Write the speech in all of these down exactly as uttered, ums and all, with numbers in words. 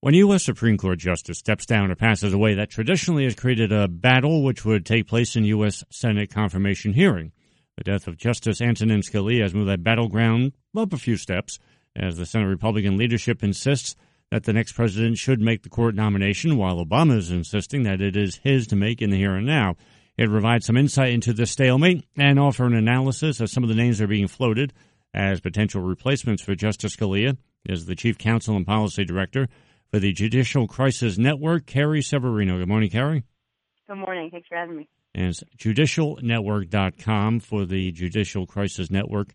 When a U S. Supreme Court justice steps down or passes away, that traditionally has created a battle which would take place in U S. Senate confirmation hearing. The death of Justice Antonin Scalia has moved that battleground up a few steps, as the Senate Republican leadership insists that the next president should make the court nomination, while Obama is insisting that it is his to make in the here and now. It provides some insight into the stalemate and offer an analysis of some of the names that are being floated as potential replacements for Justice Scalia. Is the Chief Counsel and Policy Director for the Judicial Crisis Network, Carrie Severino. Good morning, Carrie. Good morning. Thanks for having me. And it's judicial network dot com for the Judicial Crisis Network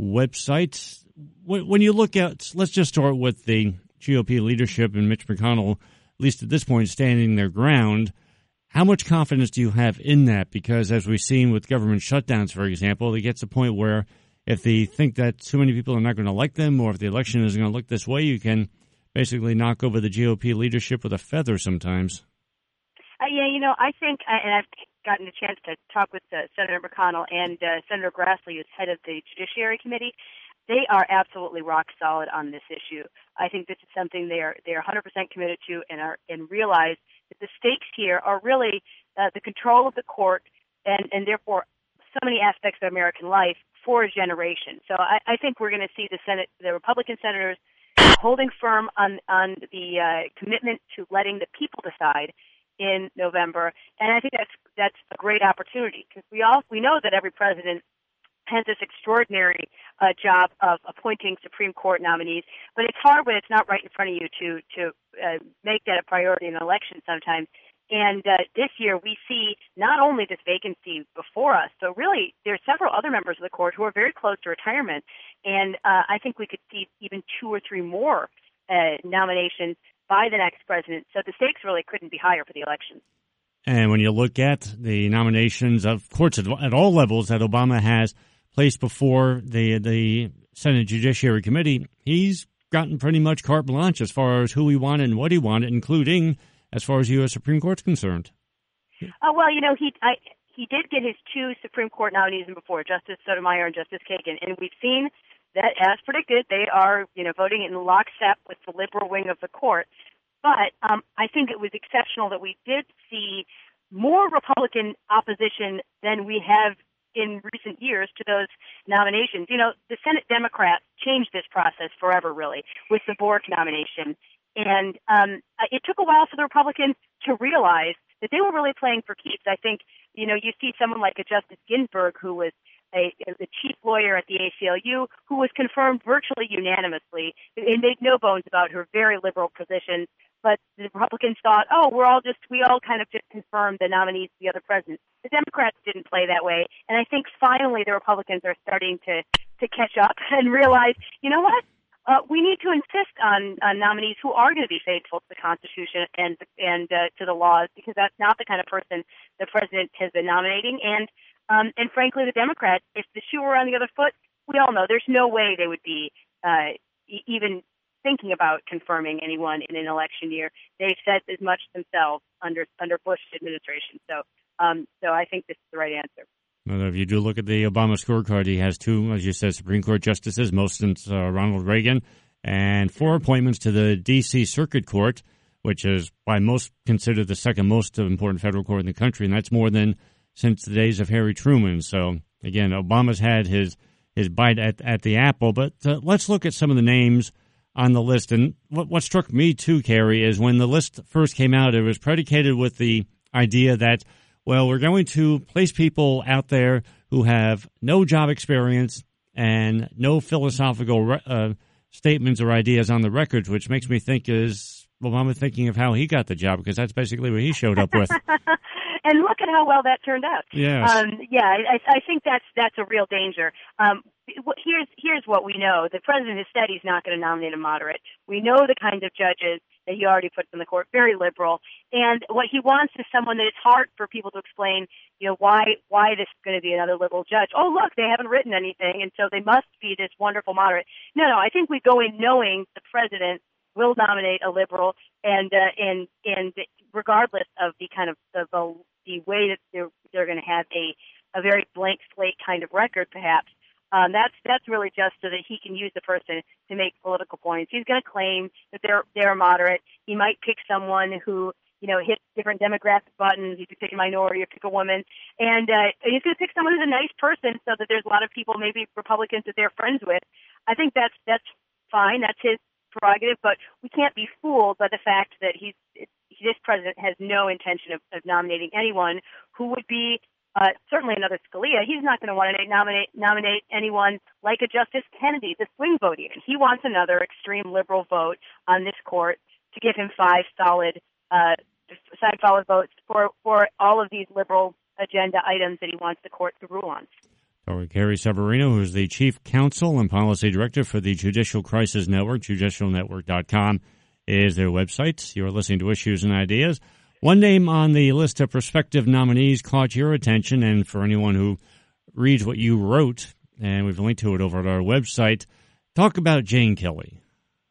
website. When you look at, let's just start with the G O P leadership and Mitch McConnell, at least at this point, standing their ground. How much confidence do you have in that? Because as we've seen with government shutdowns, for example, it gets to a point where if they think that too many people are not going to like them, or if the election is going to look this way, you can basically knock over the G O P leadership with a feather sometimes. Uh, yeah, you know, I think, uh, and I've gotten a chance to talk with uh, Senator McConnell and uh, Senator Grassley, who's head of the Judiciary Committee. They are absolutely rock solid on this issue. I think this is something they are they are one hundred percent committed to, and are and realize that the stakes here are really uh, the control of the court, and, and therefore so many aspects of American life for a generation. So I, I think we're going to see the Senate, the Republican senators, holding firm on on the uh, commitment to letting the people decide in November, and I think that's that's a great opportunity, because we all we know that every president has this extraordinary uh, job of appointing Supreme Court nominees, but it's hard when it's not right in front of you to to uh, make that a priority in an election sometimes. And uh, this year we see not only this vacancy before us, so really there's several other members of the court who are very close to retirement, and uh, I think we could see even two or three more uh, nominations by the next president. So the stakes really couldn't be higher for the election. And when you look at the nominations of courts at, at all levels that Obama has placed before the the Senate Judiciary Committee, he's gotten pretty much carte blanche as far as who he wanted and what he wanted, including as far as the U S. Supreme Court's concerned. Uh, well, you know, he I, he did get his two Supreme Court nominees in before, Justice Sotomayor and Justice Kagan, and we've seen that, as predicted, they are, you know, voting in lockstep with the liberal wing of the court. But um, I think it was exceptional that we did see more Republican opposition than we have in recent years to those nominations. You know, the Senate Democrats changed this process forever, really, with the Bork nomination. And um, it took a while for the Republicans to realize that they were really playing for keeps. I think, you know, you see someone like a Justice Ginsburg, who was a, the chief lawyer at the A C L U, who was confirmed virtually unanimously. They made no bones about her very liberal position. But the Republicans thought, oh, we're all just, we all kind of just confirmed the nominees for the other president. The Democrats didn't play that way. And I think finally the Republicans are starting to, to catch up and realize, you know what? Uh, we need to insist on, on nominees who are going to be faithful to the Constitution and and uh, to the laws, because that's not the kind of person the president has been nominating. And um, and frankly, the Democrats, if the shoe were on the other foot, we all know there's no way they would be uh, e- even thinking about confirming anyone in an election year. They've said as much themselves under under Bush administration. So um, so I think this is the right answer. Well, if you do look at the Obama scorecard, he has two, as you said, Supreme Court justices, most since uh, Ronald Reagan, and four appointments to the D C. Circuit Court, which is by most considered the second most important federal court in the country, and that's more than since the days of Harry Truman. So, again, Obama's had his, his bite at, at the apple, but uh, let's look at some of the names on the list. And what, what struck me, too, Carrie, is when the list first came out, it was predicated with the idea that, well, we're going to place people out there who have no job experience and no philosophical uh, statements or ideas on the records, which makes me think, is Obama thinking of how he got the job? Because that's basically what he showed up with. And look at how well that turned out. Yes. Um, yeah, I, I think that's that's a real danger. Um, here's here's what we know: the president has said he's not going to nominate a moderate. We know the kind of judges that he already puts in the court, very liberal. And what he wants is someone that it's hard for people to explain, you know, why why this is going to be another liberal judge. Oh, look, they haven't written anything, and so they must be this wonderful moderate. No, no, I think we go in knowing the president will nominate a liberal, and uh, and and regardless of the kind of the the, the way that they're they're going to have a a very blank slate kind of record, perhaps. Um, that's that's really just so that he can use the person to make political points. He's going to claim that they're they're moderate. He might pick someone who, you know, hits different demographic buttons. You could pick a minority or pick a woman. And uh, he's going to pick someone who's a nice person so that there's a lot of people, maybe Republicans, that they're friends with. I think that's that's fine. That's his prerogative. But we can't be fooled by the fact that he's this president has no intention of, of nominating anyone who would be uh, certainly another Scalia. He's not going to want to nominate nominate anyone like a Justice Kennedy, the swing vote even. He wants another extreme liberal vote on this court to give him five solid uh, five solid votes for, for all of these liberal agenda items that he wants the court to rule on. Or Carrie Severino, who's the Chief Counsel and Policy Director for the Judicial Crisis Network, judicial network dot com is their website. You're listening to Issues and Ideas. One name on the list of prospective nominees caught your attention, and for anyone who reads what you wrote, and we've linked to it over at our website, talk about Jane Kelly.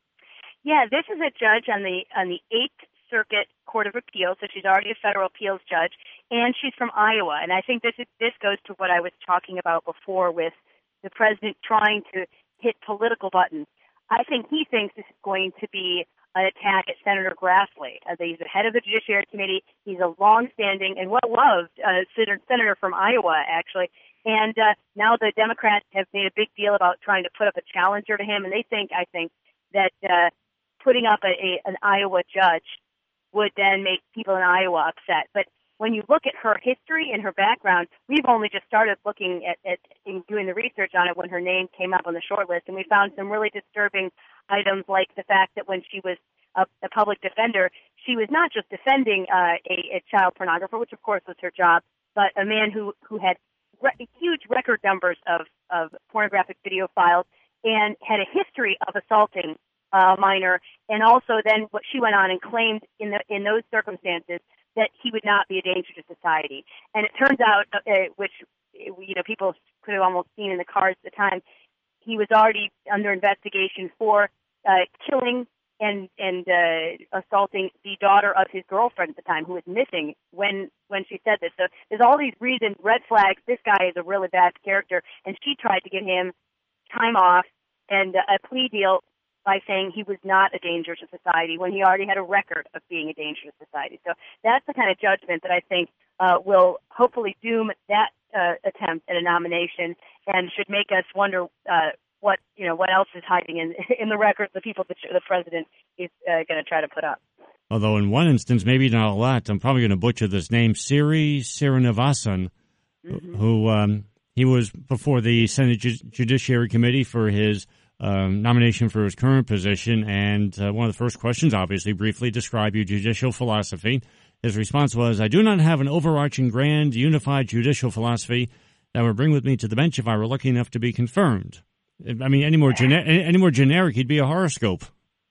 Yeah, this is a judge on the on the Eighth Circuit Court of Appeals, so she's already a federal appeals judge, and she's from Iowa. And I think this is, this goes to what I was talking about before with the president trying to hit political buttons. I think he thinks this is going to be an attack at Senator Grassley. As he's the head of the Judiciary Committee, he's a long-standing and well-loved uh, senator from Iowa, actually. And uh, now the Democrats have made a big deal about trying to put up a challenger to him, and they think, I think, that uh, putting up a, a, an Iowa judge would then make people in Iowa upset. But when you look at her history and her background, we've only just started looking at, at in doing the research on it when her name came up on the short list, and we found some really disturbing items like the fact that when she was a, a public defender, she was not just defending uh, a, a child pornographer, which of course was her job, but a man who, who had re- huge record numbers of, of pornographic video files and had a history of assaulting uh, minor, and also then what she went on and claimed in the in those circumstances that he would not be a danger to society. And it turns out, uh, which you know people could have almost seen in the cards at the time, he was already under investigation for uh, killing and and uh, assaulting the daughter of his girlfriend at the time, who was missing when when she said this. So there's all these reasons, red flags. This guy is a really bad character, and she tried to get him time off and uh, a plea deal by saying he was not a danger to society when he already had a record of being a danger to society. So that's the kind of judgment that I think uh, will hopefully doom that uh, attempt at a nomination and should make us wonder uh, what you know what else is hiding in in the records the people that the president is uh, going to try to put up. Although in one instance, maybe not a lot, I'm probably going to butcher this name, Siri Srinivasan, mm-hmm. who um, he was before the Senate Ju- Judiciary Committee for his Um, nomination for his current position, and uh, one of the first questions, obviously, briefly describe your judicial philosophy. His response was, I do not have an overarching grand unified judicial philosophy that would bring with me to the bench if I were lucky enough to be confirmed. I mean, any more, gene- any more generic, he'd be a horoscope.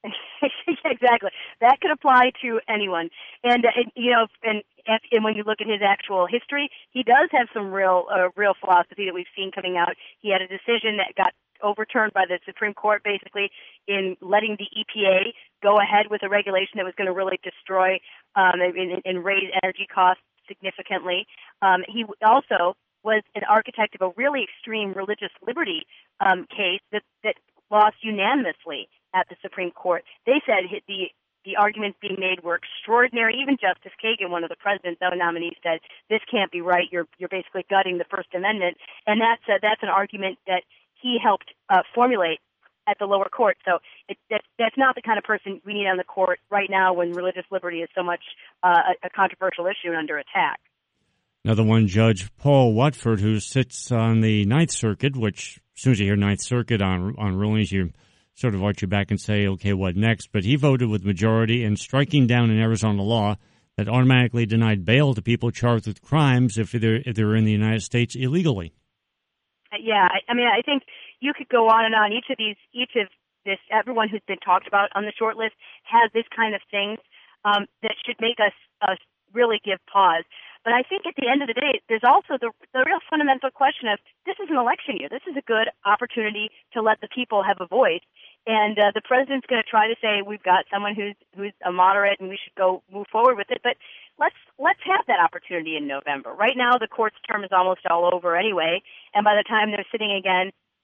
Exactly. That could apply to anyone. And, uh, and you know, and, and when you look at his actual history, he does have some real, uh, real philosophy that we've seen coming out. He had a decision that got overturned by the Supreme Court, basically, in letting the E P A go ahead with a regulation that was going to really destroy um, and, and raise energy costs significantly. Um, he also was an architect of a really extreme religious liberty um, case that, that lost unanimously at the Supreme Court. They said the the arguments being made were extraordinary. Even Justice Kagan, one of the president's own nominees, said, this can't be right. You're you're basically gutting the First Amendment. And that's, uh, that's an argument that he helped uh, formulate at the lower court. So it, that, that's not the kind of person we need on the court right now when religious liberty is so much uh, a, a controversial issue and under attack. Another one, Judge Paul Watford, who sits on the Ninth Circuit, which as soon as you hear Ninth Circuit on on rulings, you sort of arch your back and say, okay, what next? But he voted with majority in striking down an Arizona law that automatically denied bail to people charged with crimes if they're, if they're in the United States illegally. Yeah, I, I mean, I think you could go on and on. Each of these, each of this, everyone who's been talked about on the short list has this kind of things um, that should make us, us really give pause. But I think at the end of the day, there's also the, the real fundamental question of this is an election year. This is a good opportunity to let the people have a voice. And uh, the president's going to try to say we've got someone who's who's a moderate and we should go move forward with it. But let's let's have that opportunity in November. Right now, the court's term is almost all over anyway, and by the time they're sitting again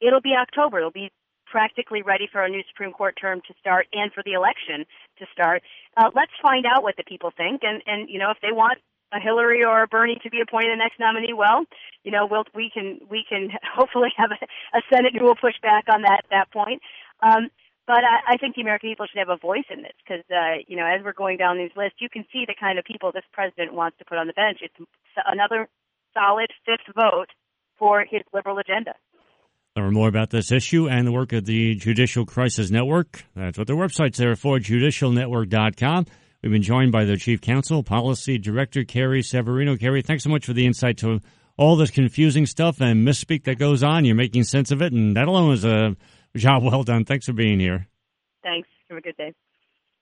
it'll be October. It'll be practically ready for a new Supreme Court term to start and for the election to start. Uh, let's find out what the people think, and, and you know, if they want a Hillary or a Bernie to be appointed the next nominee, well, you know, we'll, we can we can hopefully have a, a Senate who will push back on that that point. Um, but I, I think the American people should have a voice in this because, uh, you know, as we're going down these lists, you can see the kind of people this president wants to put on the bench. It's another solid fifth vote for his liberal agenda. Learn more about this issue and the work of the Judicial Crisis Network. That's what their website's there for, judicial network dot com. We've been joined by their Chief Counsel, Policy Director, Carrie Severino. Carrie, thanks so much for the insight to all this confusing stuff and misspeak that goes on. You're making sense of it, and that alone is a job well done. Thanks for being here. Thanks. Have a good day.